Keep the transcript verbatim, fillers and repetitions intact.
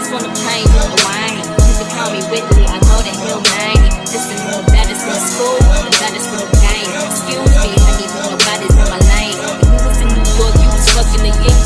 Just on the plane doing the wine. You can call me Whitley, I know that he'll mind. Listen, the baddest in the school, the baddest in the game. Excuse me, honey, but nobody's in my lane. When you was in New York, you was fucking the